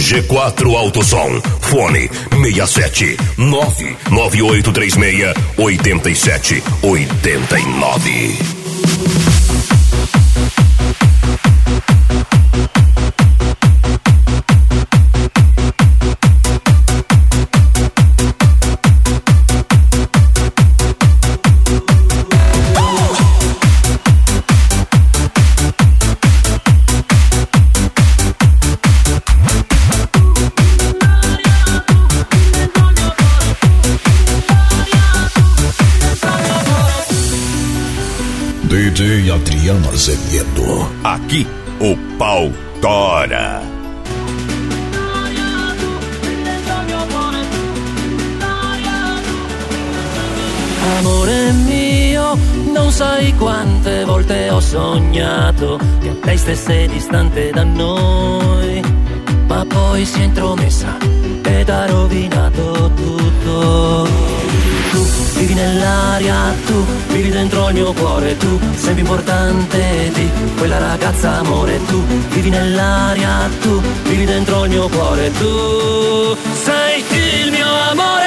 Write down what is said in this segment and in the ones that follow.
G4 Autosom. Fone 67 99836 8789. DJ Adriano Azevedo. Aqui o pau tora. Amore mio, non sai quante volte ho sognato che lei stesse distante da noi, ma poi si è intromessa ed ha rovinato tutto. Tu vivi nell'aria, tu vivi dentro il mio cuore, tu sei più importante di quella ragazza, amore. Tu vivi nell'aria, tu vivi dentro il mio cuore, tu sei il mio amore.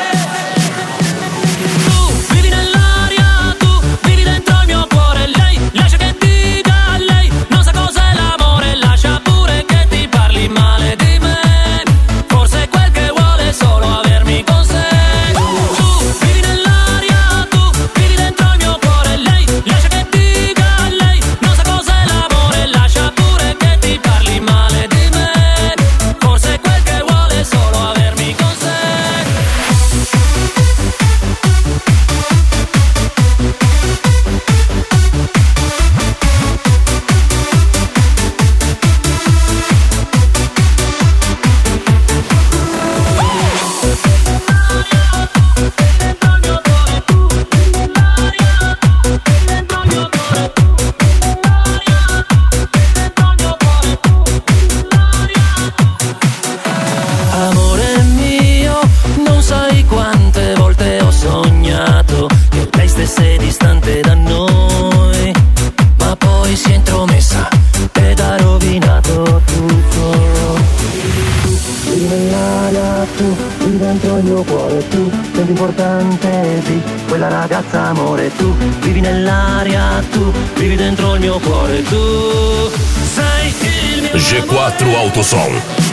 Importante di quella ragazza, amore. Tu vivi nell'aria, tu vivi dentro il mio cuore, tu sei il mio G4 Autosom.